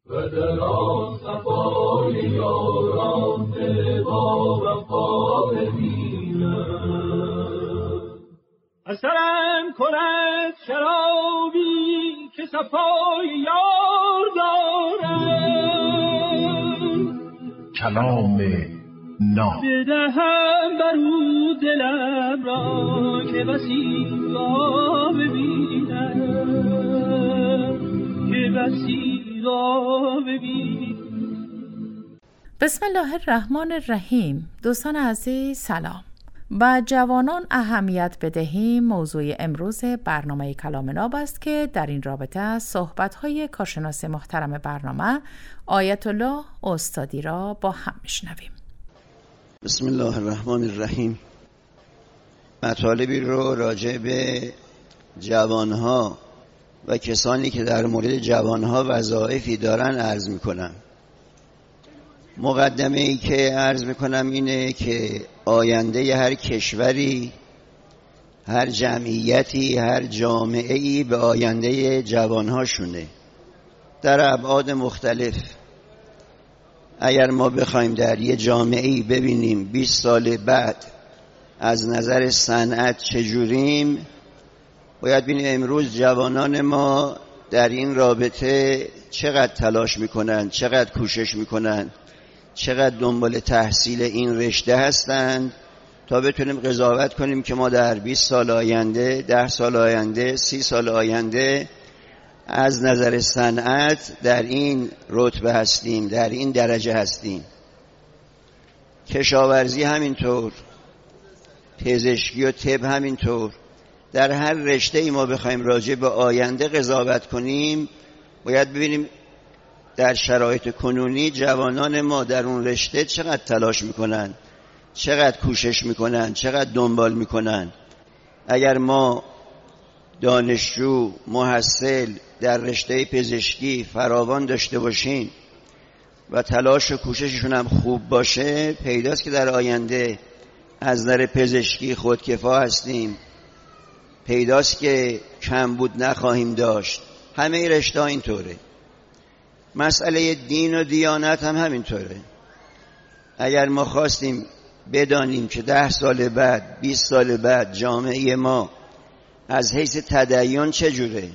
و در آن صفای یاران دل با وفا ببینم. اثرم کند شرابی که صفای یار دارم، کلام ناب بدهم برو دلم را که بسی را ببینم، که بسی را ببینم. بسم الله الرحمن الرحیم. دوستان عزیز سلام. با جوانان اهمیت بدهیم موضوع امروز برنامه کلام ناب است که در این رابطه صحبت‌های کارشناس محترم برنامه آیت الله استادی را با هم میشنویم. بسم الله الرحمن الرحیم. مطالبی رو راجع به جوانها و کسانی که در مورد جوانها وظایفی دارن عرض میکنم. مقدمه ای که عرض میکنم اینه که آینده هر کشوری، هر جمعیتی، هر جامعه‌ای به آینده جوانهاشونه در ابعاد مختلف. اگر ما بخوایم در یه جامعه‌ای ببینیم 20 سال بعد از نظر صنعت چجوریم، باید ببینیم امروز جوانان ما در این رابطه چقدر تلاش میکنن، چقدر کوشش میکنن، چقدر دنبال تحصیل این رشته هستند تا بتونیم قضاوت کنیم که ما در 20 سال آینده، 10 سال آینده، 30 سال آینده از نظر صنعت در این رتبه هستیم، در این درجه هستیم. کشاورزی همینطور، پزشکی و طب همینطور. در هر رشته ای ما بخوایم راجع به آینده قضاوت کنیم، باید ببینیم در شرایط کنونی جوانان ما در اون رشته چقدر تلاش میکنن، چقدر کوشش میکنن، چقدر دنبال میکنن. اگر ما دانشجو محصل در رشته پزشکی فراوان داشته باشیم و تلاش و کوشششون هم خوب باشه، پیداست که در آینده از نظر پزشکی خودکفا هستیم، پیداست که کمبود نخواهیم داشت. همه رشته اینطوره. مسئله دین و دیانت هم همینطوره. اگر ما خواستیم بدانیم که 10 سال بعد، 20 سال بعد جامعه ما از حیث تدین چجوره،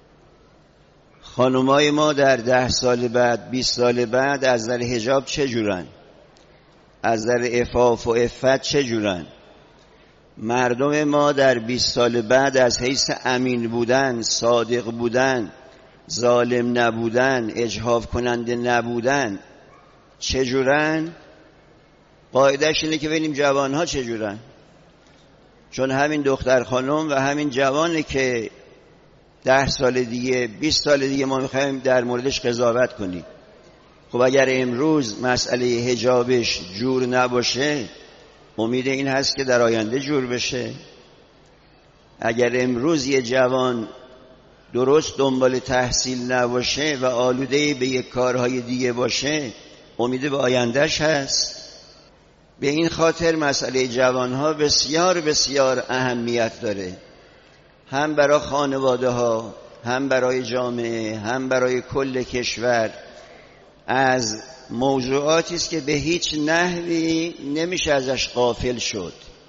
خانمای ما در 10 سال بعد، 20 سال بعد از نظر حجاب چجورن، از نظر عفاف و عفت چجورن، مردم ما در 20 سال بعد از حیث امین بودن، صادق بودن، ظالم نبودن، اجحاف کننده نبودن چجورن. قاعدهش اینه که ببینیم جوانها چجورن، چون همین دختر خانم و همین جوانه که 10 سال دیگه، 20 سال دیگه ما میخوایم در موردش قضاوت کنیم. خب اگر امروز مسئله حجابش جور نباشه، امید این هست که در آینده جور بشه. اگر امروز یه جوان درست دنبال تحصیل نباشه و آلوده به یک کارهای دیگه باشه، امید به آیندهش هست. به این خاطر مسئله جوانها بسیار بسیار اهمیت داره، هم برای خانواده ها، هم برای جامعه، هم برای کل کشور. از موضوعاتی است که به هیچ نحوی نمیشه ازش غافل شد.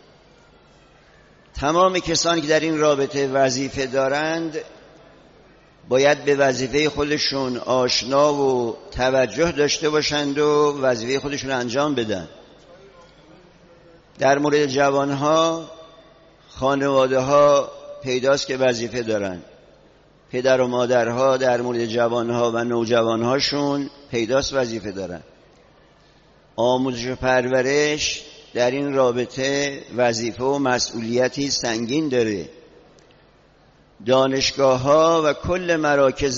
تمام کسانی که در این رابطه وظیفه دارند باید به وظیفه خودشون آشنا و توجه داشته باشند و وظیفه خودشون انجام بدن. در مورد جوانها، خانواده ها پیداست که وظیفه دارن. پدر و مادرها در مورد جوانها و نوجوانهاشون پیداست وظیفه دارن. آموزش و پرورش در این رابطه وظیفه و مسئولیتی سنگین داره. دانشگاه‌ها و کل مراکز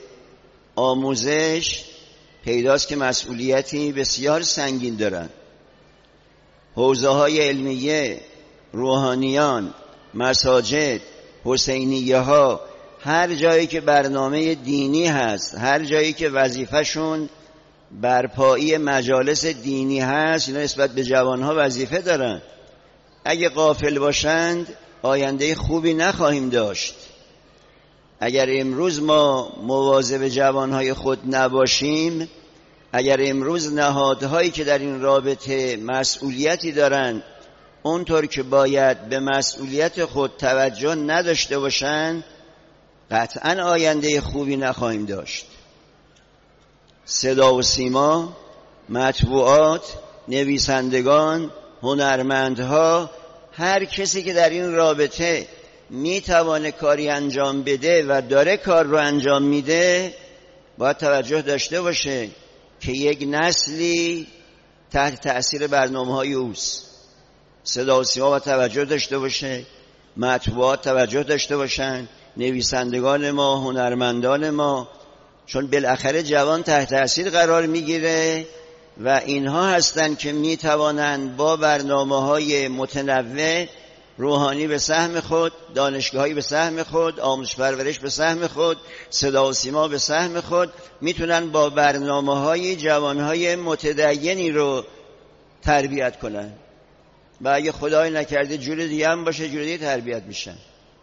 آموزش پیداست که مسئولیتی بسیار سنگین دارن. حوزه‌های علمیه، روحانیان، مساجد، حسینیه ها، هر جایی که برنامه دینی هست، هر جایی که وظیفه‌شون برپایی مجالس دینی هست، اینا نسبت به جوانها وظیفه دارن. اگه غافل باشند آینده خوبی نخواهیم داشت. اگر امروز ما مواظب جوانهای خود نباشیم، اگر امروز نهادهایی که در این رابطه مسئولیتی دارند اونطور که باید به مسئولیت خود توجه نداشته باشند، قطعاً آینده خوبی نخواهیم داشت. صدا و سیما، مطبوعات، نویسندگان، هنرمندها، هر کسی که در این رابطه میتوانه کاری انجام بده و داره کار رو انجام میده، باید توجه داشته باشه که یک نسلی تحت تأثیر برنامه‌های اوست. صدا و سیما باید توجه داشته باشه، مطبوعات توجه داشته باشن، نویسندگان ما، هنرمندان ما، چون بالاخره جوان تحت تأثیر قرار میگیره و اینها هستند که میتوانند با برنامه‌های متنوع، روحانی به سهم خود، دانشگاهی به سهم خود، آموزش پرورش به سهم خود، صدا و سیما به سهم خود، میتونن با برنامه‌های جوانهای متدینی رو تربیت کنن و اگه خدای نکرده جور دیگه هم باشه، جور دیگه تربیت میشن.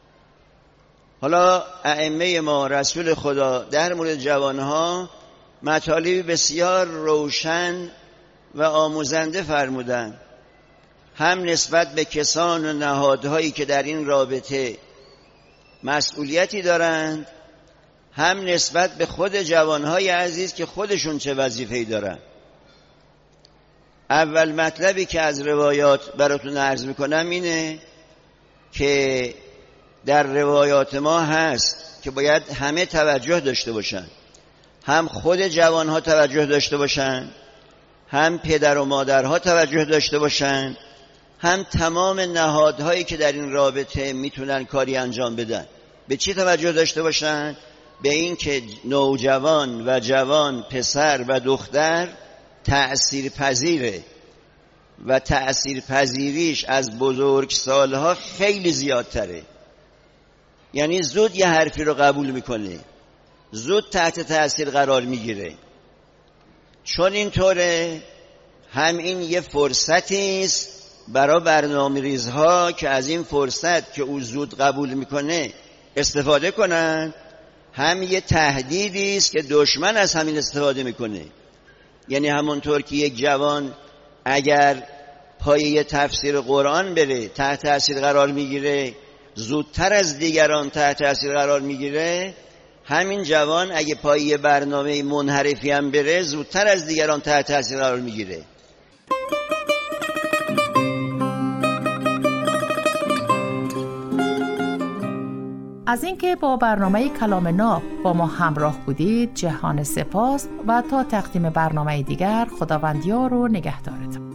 حالا ائمه ما، رسول خدا، در مورد جوانها مطالبی بسیار روشن و آموزنده فرمودن، هم نسبت به کسان و نهادهایی که در این رابطه مسئولیتی دارند، هم نسبت به خود جوانهای عزیز که خودشون چه وظیفه‌ای دارن. اول مطلبی که از روایات براتون عرض میکنم اینه که در روایات ما هست که باید همه توجه داشته باشن، هم خود جوانها توجه داشته باشن، هم پدر و مادرها توجه داشته باشن، هم تمام نهادهایی که در این رابطه میتونن کاری انجام بدن. به چی توجه داشته باشن؟ به این که نوجوان و جوان، پسر و دختر تأثیر پذیره و تأثیر پذیریش از بزرگ سالها خیلی زیادتره. یعنی زود یه حرفی رو قبول میکنه، زود تحت تأثیر قرار میگیره. چون اینطوره، هم این یه فرصتی است برای برنامه‌ریزها که از این فرصت که او زود قبول میکنه استفاده کنن، هم یه تهدیدی است که دشمن از همین استفاده میکنه. یعنی همونطور که یک جوان اگر پایه تفسیر قرآن بره تحت تأثیر قرار میگیره، زودتر از دیگران تحت تأثیر قرار میگیره، همین جوان اگه پایه برنامه منحرفی هم بره زودتر از دیگران تحت تأثیر قرار میگیره. از اینکه با برنامه کلام ناب با ما همراه بودید جهان سپاس و تا تقدیم برنامه دیگر خداوند یار و نگهدارتان.